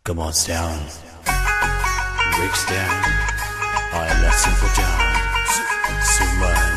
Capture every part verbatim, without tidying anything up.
Come on, down, reach down. I listen for John, Superman.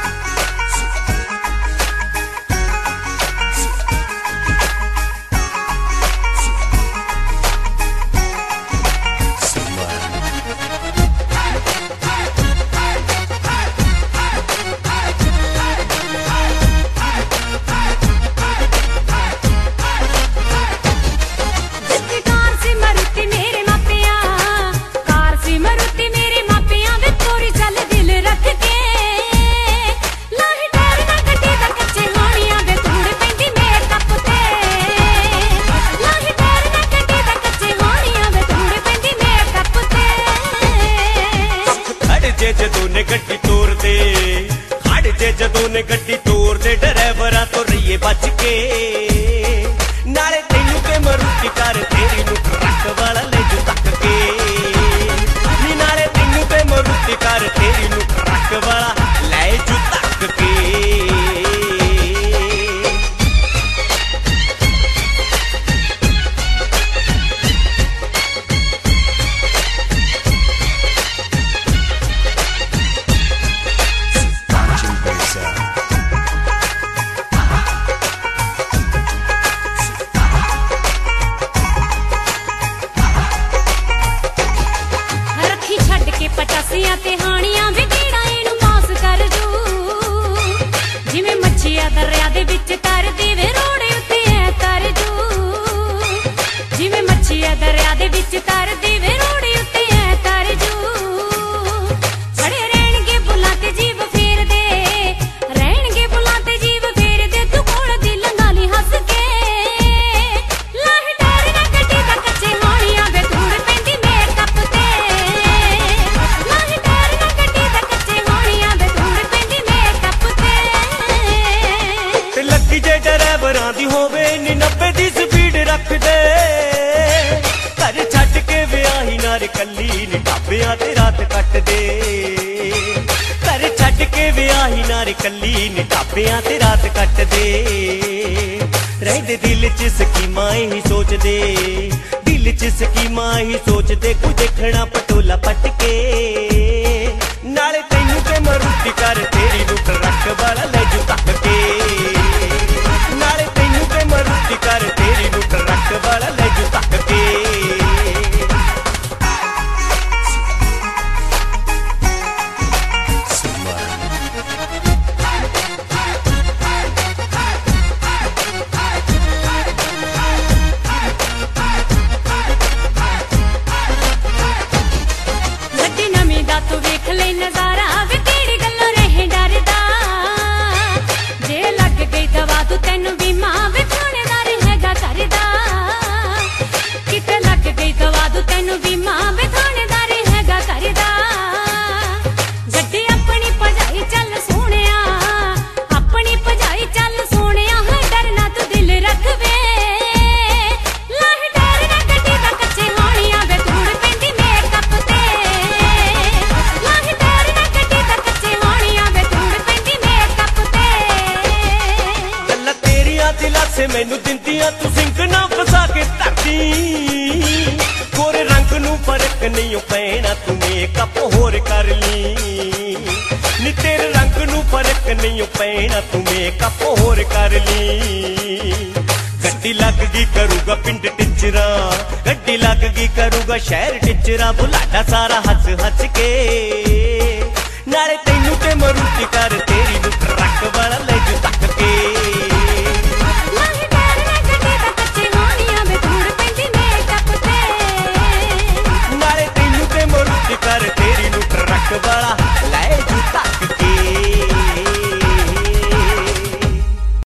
गड्डी तोड़ दे खड़ जे जदों ने गड्डी तोड़ दे ड्राइवरां तो रहिए बच के नाले तैनू के मरूती कर तेरी नू ट्रक वाला ले जू तक के नी नाले तैनू के मरूती कर तेरी नू ट्रक वाला ले जू तक के पटासियां ते हानियां वे केड़ा इनू मास कर जू जिवें मच्छिया दरिया दे विच तरदी वे रोड़े उत्ते ऐ तर जू जिवें मच्छिया दरिया दे विच तरदी वे रोड़े उत्ते ऐ तर जू खड़े रहणगे बुलां ते जीव फेर दे रहणगे बुलां ते जीव फेर दे तू कोल दी लंगाली हंस के लाह डर ना गड्डी दा कच्चे हानियां वे धूड़ पैंदी मेरे कप ते ड्राइवरां दी होवे नी नब्बे दी स्पीड रख दे घर छड्ड के विआही नार कल्ली नी ढाबियां ते रात कट दे घर छड्ड के विआही नार कल्ली नी ढाबियां ते रात कट दे रहिंदे दिल च स्कीमां ही सोचदे दिल च स्कीमां ही सोचदे कोई देखना पटोला पट के नाले तैनू ते मरूती कर तेरी नू ट्रक वाला ले जू तक के नाले तैनू ते मरूती कर तेरी नू ट्रक वाला ले जू तक के गड्डी नवीं दा तू वेख ले नजारा वे केड़ी गल्लों रहे डरदा जे लग गई दवा तू तैनू बीमा वे थानेदार हैगा करदा किते लग गई दवा तू तैनू बीमा वे थानेदार हैगा करदा गड्डी अपनी भजाई चल सोहणिया अपनी भजाई चल सोहणिया है डरना तू दिल रख वे लाह डर ना गड्डी दा कच्चे हानियां वे धूड़ पैंदी मेरे कप ते लाह डर ना गड्डी दा कच्चे हानियां वे धूड़ पैंदी मेरे कप ते गल्लां तेरियां दिलां से मैनू दिंदियां तू सिंक ना फसा के धरती गोरे रंग नू फर्क नहीं पैना तू मेकअप होर कर ली नी तेरे रंग नू फर्क नहीं पैना तू मेकअप होर कर ली गड्डी लग गई करूगा पिंड टिचरा गड्डी लग गई करूगा शहर टिचरा बुलाडा सारा हंस हंस के नाले तैनू ते मरूती कर तेरी नू ट्रक वाला ले जू तक के लाह डर ना गड्डी दा कच्चे हानियां वे धूड़ पैंदी मेरे कप ते नाले तैनू ते मरूती कर तेरी नू ट्रक वाला